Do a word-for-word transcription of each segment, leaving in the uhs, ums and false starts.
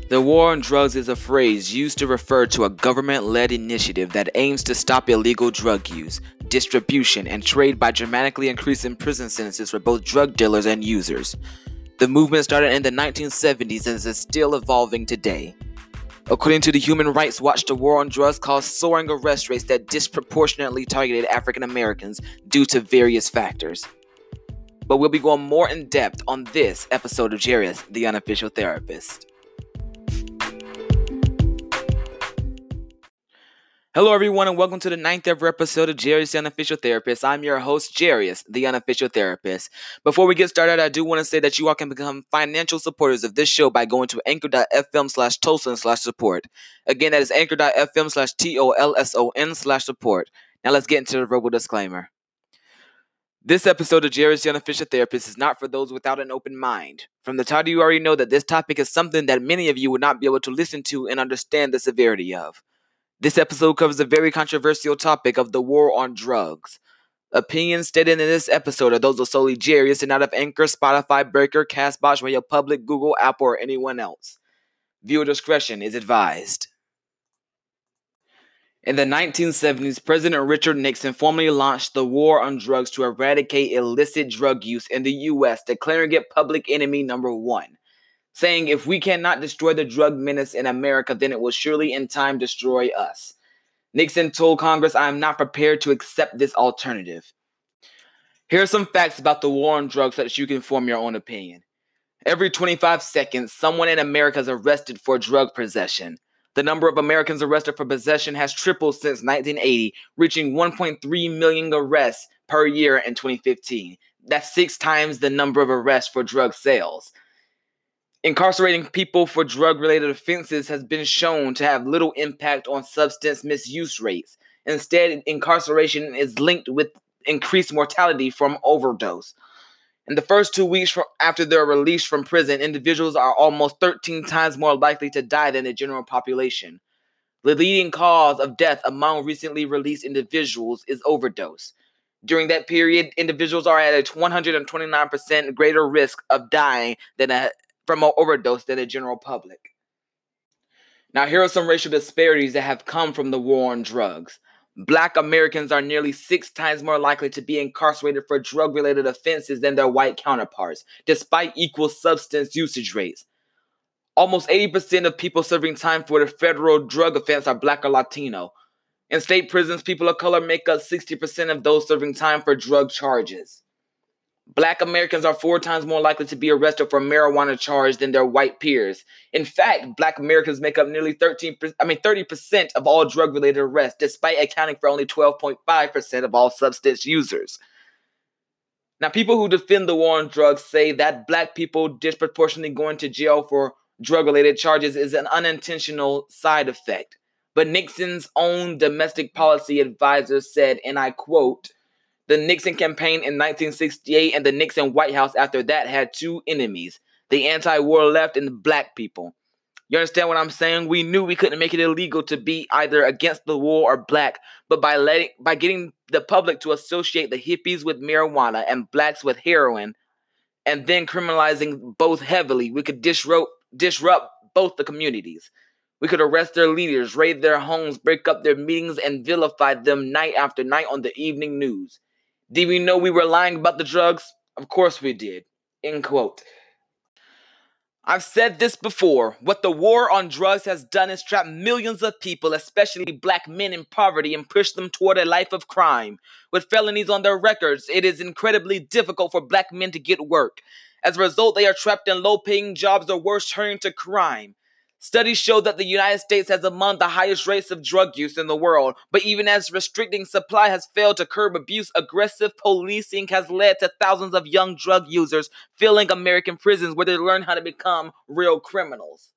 The war on drugs is a phrase used to refer to a government-led initiative that aims to stop illegal drug use, distribution, and trade by dramatically increasing prison sentences for both drug dealers and users. The movement started in the nineteen seventies and is still evolving today. According to the Human Rights Watch, the war on drugs caused soaring arrest rates that disproportionately targeted African Americans due to various factors. But we'll be going more in depth on this episode of Jarius, the Unofficial Therapist. Hello everyone and welcome to the ninth ever episode of Jarius, the Unofficial Therapist. I'm your host, Jarius, the Unofficial Therapist. Before we get started, I do want to say that you all can become financial supporters of this show by going to anchor.fm slash Tolson slash support. Again, that is anchor.fm slash T-O-L-S-O-N slash support. Now let's get into the verbal disclaimer. This episode of Jarius, the Unofficial Therapist is not for those without an open mind. From the title, you already know that this topic is something that many of you would not be able to listen to and understand the severity of. This episode covers a very controversial topic of the war on drugs. Opinions stated in this episode are those of solely Jarius and not of Anchor, Spotify, Breaker, Castbox, Radio Public, Google, Apple, or anyone else. Viewer discretion is advised. In the nineteen seventies, President Richard Nixon formally launched the war on drugs to eradicate illicit drug use in the U S, declaring it public enemy number one. Saying, if we cannot destroy the drug menace in America, then it will surely in time destroy us. Nixon told Congress, I am not prepared to accept this alternative. Here are some facts about the war on drugs so that you can form your own opinion. Every twenty-five seconds, someone in America is arrested for drug possession. The number of Americans arrested for possession has tripled since nineteen eighty, reaching one point three million arrests per year in twenty fifteen. That's six times the number of arrests for drug sales. Incarcerating people for drug-related offenses has been shown to have little impact on substance misuse rates. Instead, incarceration is linked with increased mortality from overdose. In the first two weeks after their release from prison, individuals are almost thirteen times more likely to die than the general population. The leading cause of death among recently released individuals is overdose. During that period, individuals are at a one hundred twenty-nine percent greater risk of dying than a from an overdose than the general public. Now, here are some racial disparities that have come from the war on drugs. Black Americans are nearly six times more likely to be incarcerated for drug-related offenses than their white counterparts, despite equal substance usage rates. Almost eighty percent of people serving time for the federal drug offense are Black or Latino. In state prisons, people of color make up sixty percent of those serving time for drug charges. Black Americans are four times more likely to be arrested for marijuana charge than their white peers. In fact, Black Americans make up nearly thirteen, I mean thirty percent of all drug-related arrests, despite accounting for only twelve point five percent of all substance users. Now, people who defend the war on drugs say that Black people disproportionately going to jail for drug-related charges is an unintentional side effect. But Nixon's own domestic policy advisor said, and I quote, the Nixon campaign in nineteen sixty-eight and the Nixon White House after that had two enemies, the anti-war left and the Black people. You understand what I'm saying? We knew we couldn't make it illegal to be either against the war or Black, but by letting, by getting the public to associate the hippies with marijuana and Blacks with heroin, and then criminalizing both heavily, we could disrupt, disrupt both the communities. We could arrest their leaders, raid their homes, break up their meetings, and vilify them night after night on the evening news. Did we know we were lying about the drugs? Of course we did. End quote. I've said this before. What the war on drugs has done is trap millions of people, especially Black men, in poverty and push them toward a life of crime. With felonies on their records, it is incredibly difficult for Black men to get work. As a result, they are trapped in low-paying jobs or worse, turning to crime. Studies show that the United States has among the highest rates of drug use in the world, but even as restricting supply has failed to curb abuse, aggressive policing has led to thousands of young drug users filling American prisons where they learn how to become real criminals.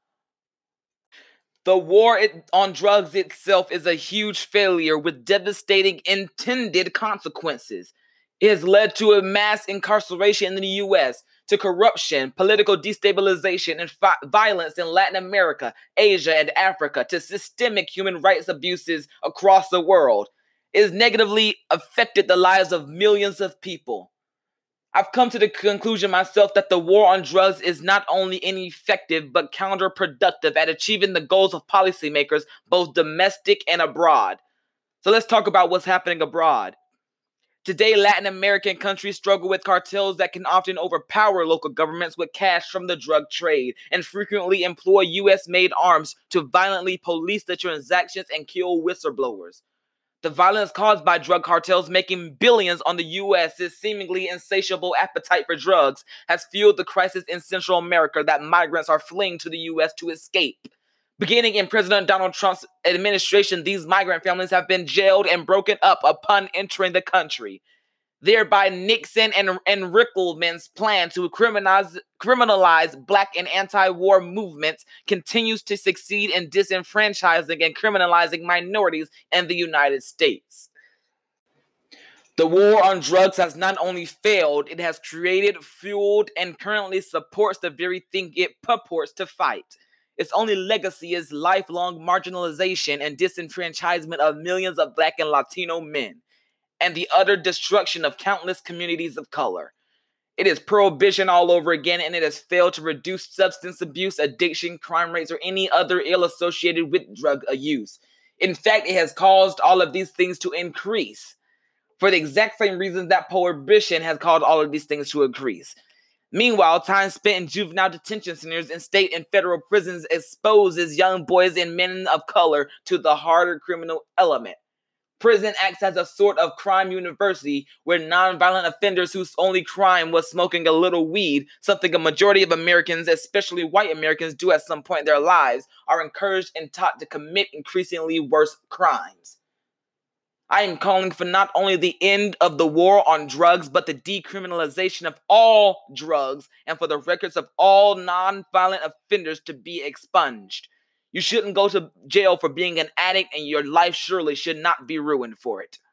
The war on drugs itself is a huge failure with devastating intended consequences. It has led to a mass incarceration in the U S, to corruption, political destabilization, and fi- violence in Latin America, Asia, and Africa, to systemic human rights abuses across the world. It has negatively affected the lives of millions of people. I've come to the conclusion myself that the war on drugs is not only ineffective but counterproductive at achieving the goals of policymakers, both domestic and abroad. So let's talk about what's happening abroad. Today, Latin American countries struggle with cartels that can often overpower local governments with cash from the drug trade and frequently employ U S-made arms to violently police the transactions and kill whistleblowers. The violence caused by drug cartels making billions on the U S's seemingly insatiable appetite for drugs has fueled the crisis in Central America that migrants are fleeing to the U S to escape. Beginning in President Donald Trump's administration, these migrant families have been jailed and broken up upon entering the country. Thereby, Nixon and, and Rickleman's plan to criminalize, criminalize black and anti-war movements continues to succeed in disenfranchising and criminalizing minorities in the United States. The war on drugs has not only failed, it has created, fueled, and currently supports the very thing it purports to fight. Its only legacy is lifelong marginalization and disenfranchisement of millions of black and Latino men, and the utter destruction of countless communities of color. It is prohibition all over again, and it has failed to reduce substance abuse, addiction, crime rates, or any other ill associated with drug use. In fact, it has caused all of these things to increase, for the exact same reasons that prohibition has caused all of these things to increase. Meanwhile, time spent in juvenile detention centers and state and federal prisons exposes young boys and men of color to the harder criminal element. Prison acts as a sort of crime university where nonviolent offenders whose only crime was smoking a little weed, something a majority of Americans, especially white Americans, do at some point in their lives, are encouraged and taught to commit increasingly worse crimes. I am calling for not only the end of the war on drugs, but the decriminalization of all drugs and for the records of all nonviolent offenders to be expunged. You shouldn't go to jail for being an addict, and your life surely should not be ruined for it.